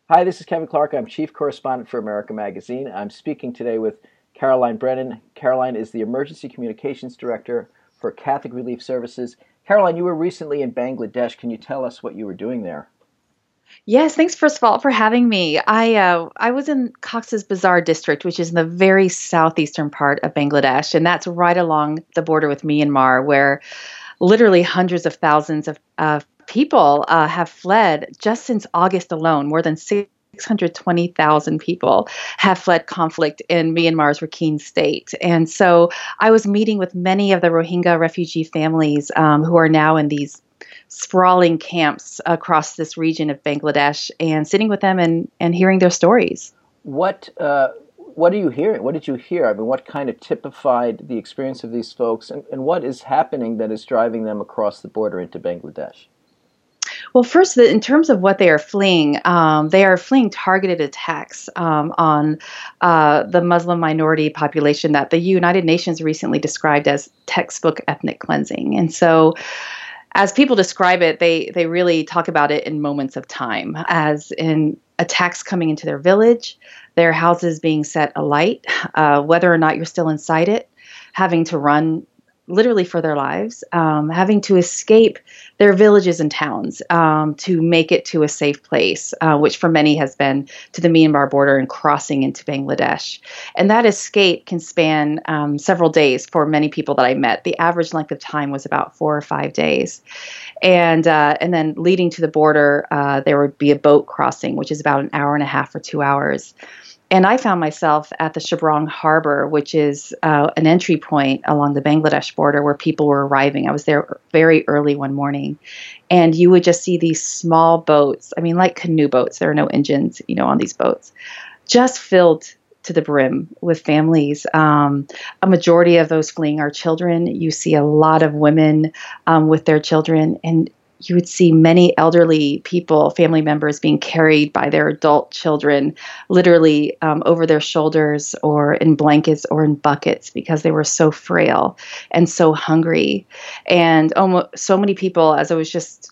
Hi, this is Kevin Clark. I'm Chief Correspondent for America Magazine. I'm speaking today with Caroline Brennan. Caroline is the Emergency Communications Director for Catholic Relief Services. Caroline, you were recently in Bangladesh. Can you tell us what you were doing there? Yes, thanks first of all for having me. I was in Cox's Bazar district, which is in the very southeastern part of Bangladesh, and that's right along the border with Myanmar, where literally hundreds of thousands of people have fled just since August alone. More than 620,000 people have fled conflict in Myanmar's Rakhine state. And so I was meeting with many of the Rohingya refugee families who are now in these sprawling camps across this region of Bangladesh and sitting with them and hearing their stories. What are you hearing? What did you hear? I mean, what kind of typified the experience of these folks, and what is happening that is driving them across the border into Bangladesh? Well, first, in terms of what they are fleeing targeted attacks on the Muslim minority population that the United Nations recently described as textbook ethnic cleansing. And so, as people describe it, they really talk about it in moments of time, as in attacks coming into their village, their houses being set alight, whether or not you're still inside it, having to run literally for their lives, having to escape their villages and towns to make it to a safe place, which for many has been to the Myanmar border and crossing into Bangladesh. And that escape can span several days for many people that I met. The average length of time was about 4 or 5 days. And then leading to the border, there would be a boat crossing, which is about an hour and a half or 2 hours. And I found myself at the Shabrong Harbor, which is an entry point along the Bangladesh border where people were arriving. I was there very early one morning, and you would just see these small boats. I mean, like canoe boats. There are no engines, on these boats, just filled to the brim with families. A majority of those fleeing are children. You see a lot of women with their children, and you would see many elderly people, family members being carried by their adult children, literally over their shoulders or in blankets or in buckets because they were so frail and so hungry. And so many people, as I was just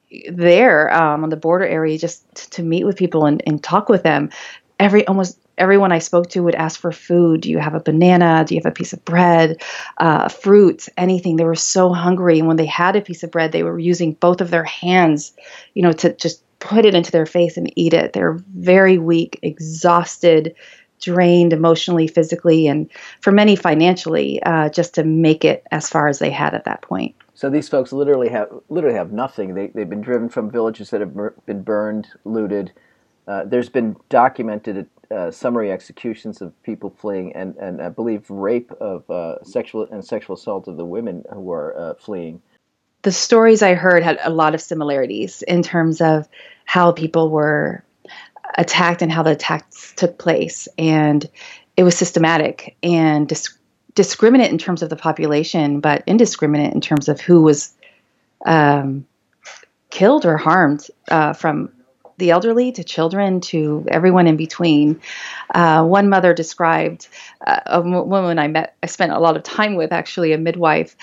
there on the border area, just to meet with people and talk with them, almost everyone I spoke to would ask for food. Do you have a banana? Do you have a piece of bread? Fruit, anything. They were so hungry. And when they had a piece of bread, they were using both of their hands, to just put it into their face and eat it. They're very weak, exhausted, drained emotionally, physically, and for many financially, just to make it as far as they had at that point. So these folks literally have nothing. They've been driven from villages that have been burned, looted. There's been documented summary executions of people fleeing, and I believe rape of sexual assault of the women who are fleeing. The stories I heard had a lot of similarities in terms of how people were attacked and how the attacks took place. And it was systematic and discriminate in terms of the population, but indiscriminate in terms of who was um, killed or harmed, from the elderly to children to everyone in between. One mother described a woman I spent a lot of time with, actually, a midwife.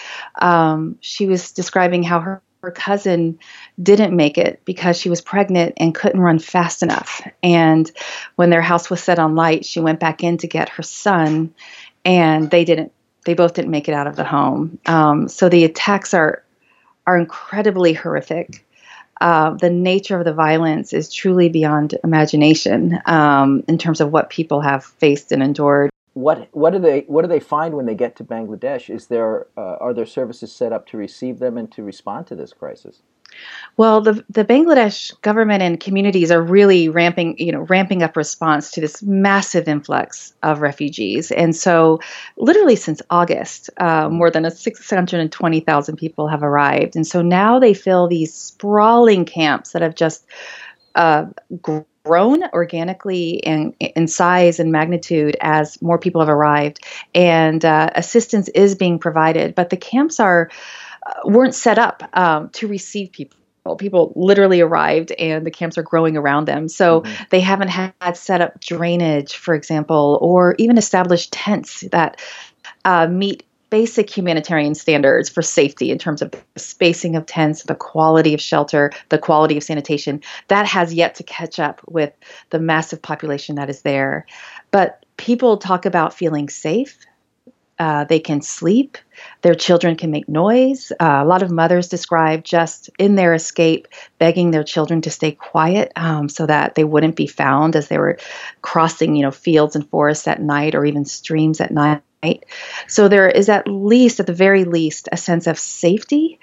She was describing how her cousin didn't make it because she was pregnant and couldn't run fast enough. And when their house was set on light, she went back in to get her son, and they both didn't make it out of the home. So the attacks are incredibly horrific. The nature of the violence is truly beyond imagination, in terms of what people have faced and endured. What do they find when they get to Bangladesh? Are there services set up to receive them and to respond to this crisis? Well, the Bangladesh government and communities are really ramping up response to this massive influx of refugees. And so, literally since August, more than 620,000 people have arrived. And so now they fill these sprawling camps that have just uh, grown organically in size and magnitude as more people have arrived, and assistance is being provided. But the camps weren't set up to receive people. People literally arrived and the camps are growing around them. So Hmm. they haven't had set up drainage, for example, or even established tents that meet basic humanitarian standards for safety in terms of the spacing of tents, the quality of shelter, the quality of sanitation, that has yet to catch up with the massive population that is there. But people talk about feeling safe. They can sleep. Their children can make noise. A lot of mothers describe just in their escape begging their children to stay quiet so that they wouldn't be found as they were crossing, fields and forests at night or even streams at night. So there is at the very least, a sense of safety,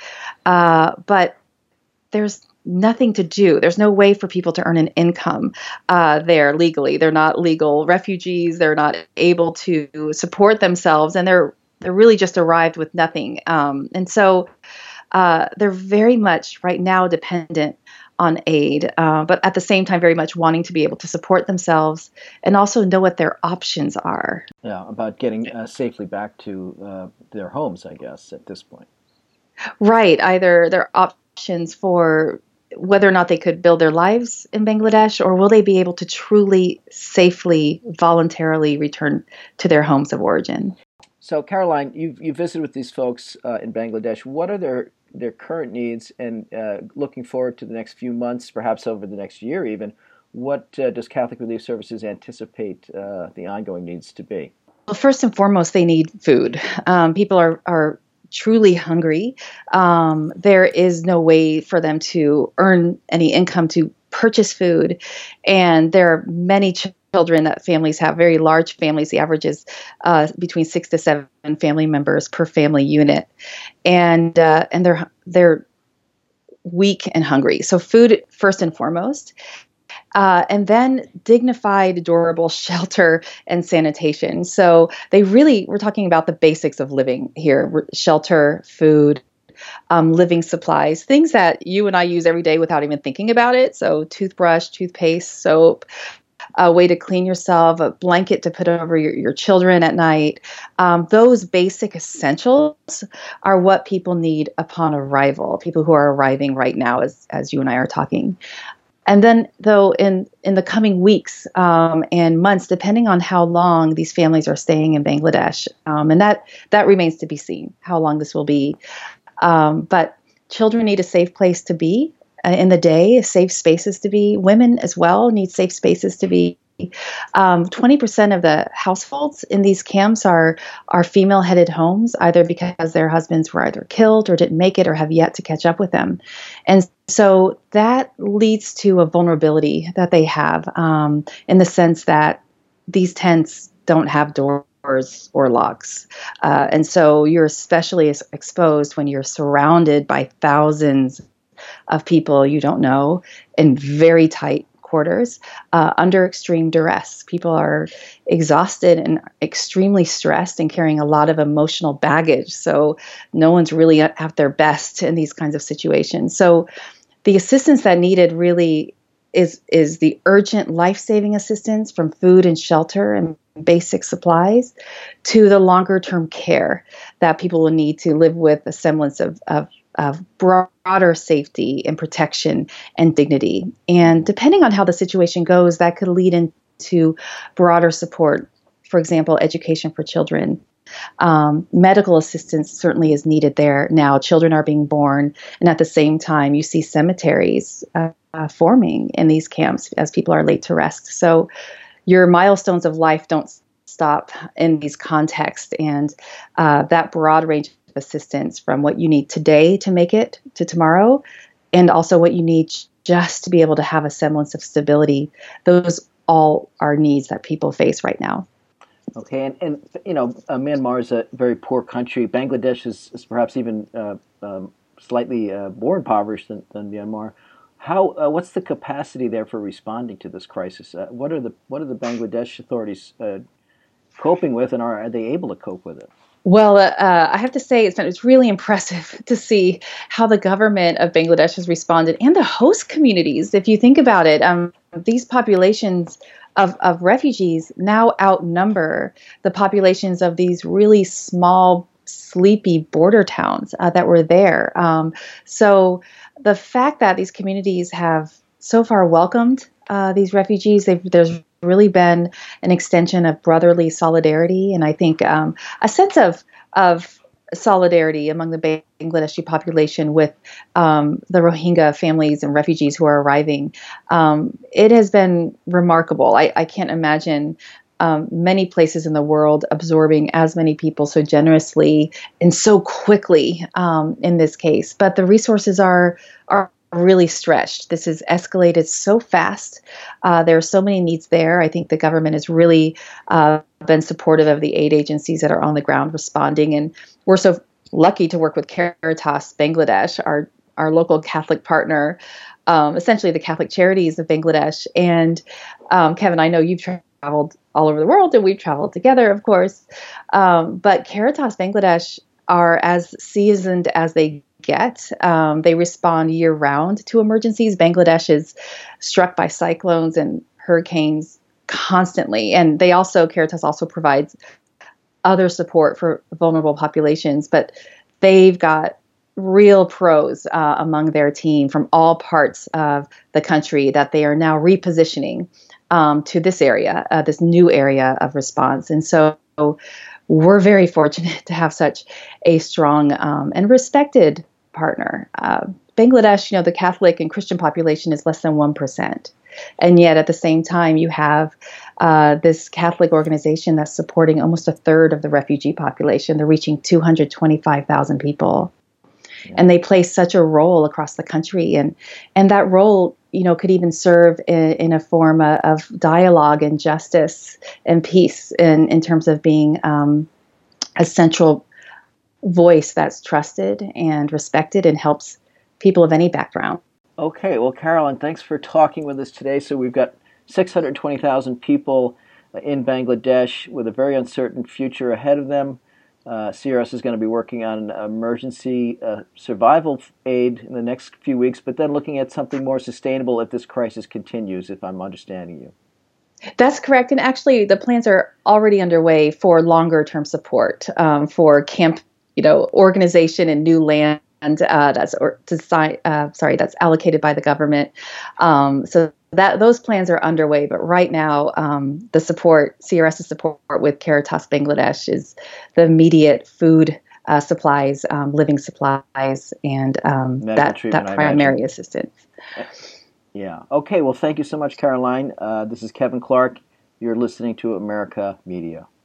but there's nothing to do. There's no way for people to earn an income there legally. They're not legal refugees. They're not able to support themselves, and they're really just arrived with nothing. And so they're very much right now dependent on aid, but at the same time very much wanting to be able to support themselves and also know what their options are. Yeah, about getting safely back to their homes, I guess, at this point. Right. Either their options for whether or not they could build their lives in Bangladesh, or will they be able to truly, safely, voluntarily return to their homes of origin? So, Caroline, you've visited with these folks in Bangladesh. What are their current needs, and looking forward to the next few months, perhaps over the next year even, what does Catholic Relief Services anticipate the ongoing needs to be? Well, first and foremost, they need food. People are truly hungry. There is no way for them to earn any income to purchase food. And there are many children that families have, very large families. The average is between 6 to 7 family members per family unit. And they're weak and hungry. So food first and foremost. And then dignified, durable shelter and sanitation. So we're talking about the basics of living here: shelter, food, living supplies, things that you and I use every day without even thinking about it. So toothbrush, toothpaste, soap, a way to clean yourself, a blanket to put over your children at night. Those basic essentials are what people need upon arrival, people who are arriving right now as you and I are talking. And then, though, in the coming weeks and months, depending on how long these families are staying in Bangladesh, and that remains to be seen, how long this will be. But children need a safe place to be in the day, safe spaces to be. Women as well need safe spaces to be. 20% of the households in these camps are female-headed homes, either because their husbands were either killed or didn't make it or have yet to catch up with them. And so that leads to a vulnerability that they have in the sense that these tents don't have doors or locks. And so you're especially exposed when you're surrounded by thousands of people you don't know in very tight quarters under extreme duress. People are exhausted and extremely stressed and carrying a lot of emotional baggage. So no one's really at their best in these kinds of situations. So the assistance that needed really is the urgent life-saving assistance from food and shelter and basic supplies to the longer-term care that people will need to live with a semblance of broader safety and protection and dignity. And depending on how the situation goes, that could lead into broader support. For example, education for children. Medical assistance certainly is needed there now. Children are being born, and at the same time, you see cemeteries forming in these camps as people are laid to rest. So your milestones of life don't stop in these contexts, and that broad range of assistance from what you need today to make it to tomorrow, and also what you need just to be able to have a semblance of stability. Those all are needs that people face right now. Okay, and Myanmar is a very poor country. Bangladesh is perhaps even slightly more impoverished than Myanmar. What's the capacity there for responding to this crisis? What are the Bangladesh authorities coping with, and are they able to cope with it? Well, I have to say it's really impressive to see how the government of Bangladesh has responded, and the host communities. If you think about it, these populations of refugees now outnumber the populations of these really small, sleepy border towns that were there. So the fact that these communities have so far welcomed these refugees, there's really been an extension of brotherly solidarity, and I think a sense of solidarity among the Bangladeshi population with the Rohingya families and refugees who are arriving. It has been remarkable. I can't imagine many places in the world absorbing as many people so generously and so quickly in this case. But the resources are really stretched. This has escalated so fast. There are so many needs there. I think the government has really been supportive of the aid agencies that are on the ground responding. And we're so lucky to work with Caritas Bangladesh, our local Catholic partner, essentially the Catholic Charities of Bangladesh. And Kevin, I know you've traveled all over the world, and we've traveled together, of course. But Caritas Bangladesh are as seasoned as they get. They respond year round to emergencies. Bangladesh is struck by cyclones and hurricanes constantly. And Caritas also provides other support for vulnerable populations, but they've got real pros among their team from all parts of the country that they are now repositioning to this area, this new area of response. And so we're very fortunate to have such a strong and respected partner. Bangladesh, the Catholic and Christian population is less than 1%. And yet at the same time, you have this Catholic organization that's supporting almost a third of the refugee population. They're reaching 225,000 people. Yeah. And they play such a role across the country. And that role, could even serve in a form of dialogue and justice and peace in terms of being a central voice that's trusted and respected and helps people of any background. Okay, well, Carolyn, thanks for talking with us today. So we've got 620,000 people in Bangladesh with a very uncertain future ahead of them. CRS is going to be working on emergency survival aid in the next few weeks, but then looking at something more sustainable if this crisis continues, if I'm understanding you. That's correct. And actually, the plans are already underway for longer term support for camp, organization and new land that's allocated by the government. So those plans are underway. But right now, CRS's support with Caritas Bangladesh is the immediate food supplies, living supplies, and that primary assistance. Yeah. Okay. Well, thank you so much, Caroline. This is Kevin Clark. You're listening to America Media.